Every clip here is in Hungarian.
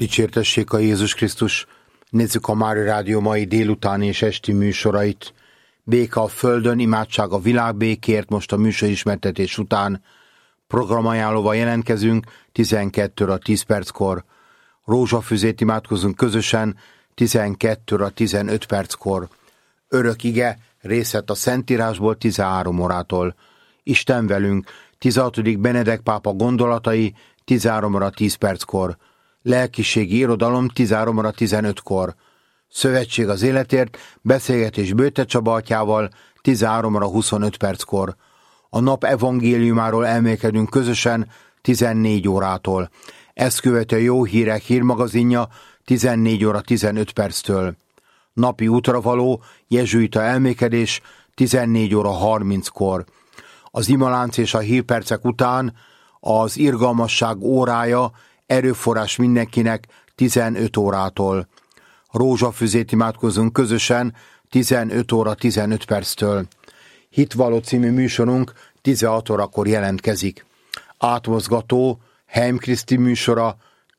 Dicsértessék a Jézus Krisztus! Nézzük a Mária Rádió mai délutáni és esti műsorait. Béke a földön, imádság a világ békért, most a műsorismertetés után. Programajánlóval jelentkezünk 12:10 Rózsafüzét imádkozunk közösen 12:15 Örök ige, részlet a Szentírásból 13 órától. Isten velünk, 16. Benedek pápa gondolatai 13:10 Lelkiségi irodalom 13:15 Szövetség az életért, beszélgetés Bőte Csaba atyával 13:25 A nap evangéliumáról elmélkedünk közösen 14 órától. Ezt követő a Jó Hírek hírmagazinja 14:15 Napi útra való jezsuita elmélkedés 14:30 Az imalánc és a hírpercek után az irgalmasság órája, erőforrás mindenkinek 15 órától. Rózsafüzét imádkozunk közösen 15:15 Hitvalló című műsorunk 16 órakor jelentkezik. Átmozgató Heim Kriszti műsora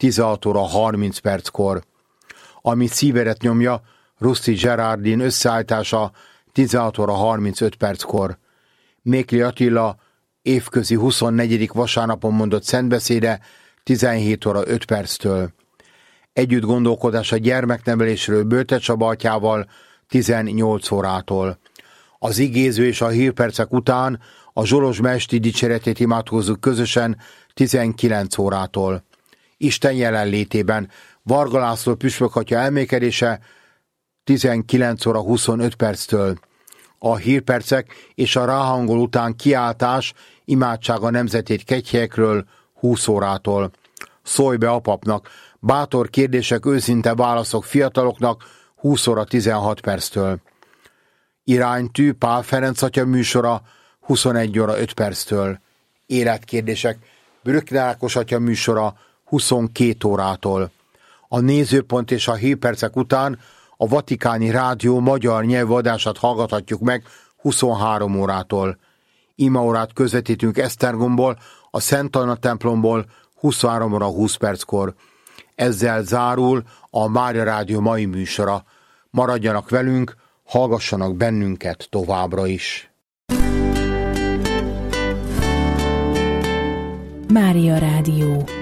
16:30 Ami szívedet nyomja, Rusty Gerardin összeállítása 16:35 Mékli Attila évközi 24. vasárnapon mondott szentbeszéde 17:05 Együtt gondolkodás a gyermeknevelésről Bőte Csaba atyával 18 órától. Az igéző és a hírpercek után a Zsolozsma esti dicséretét imádkozzuk közösen 19 órától. Isten jelenlétében Varga László püspök atya elmélkedése 19:25 A hírpercek és a ráhangol után kiáltás, imádság a nemzetét kegyhelyekről 20 órától. Szólj be a papnak, bátor kérdések, őszinte válaszok fiataloknak 20:16 Iránytű Pál Ferenc atya műsora 21:05 Életkérdések Brückner Ákos atya műsora 22 órától. A nézőpont és a hírpercek után a Vatikáni Rádió magyar nyelvű adását hallgathatjuk meg 23 órától. Imaórát közvetítünk Esztergomból, a Szent Anna templomból 23:20 Ezzel zárul a Mária Rádió mai műsora. Maradjanak velünk, hallgassanak bennünket továbbra is. Mária Rádió.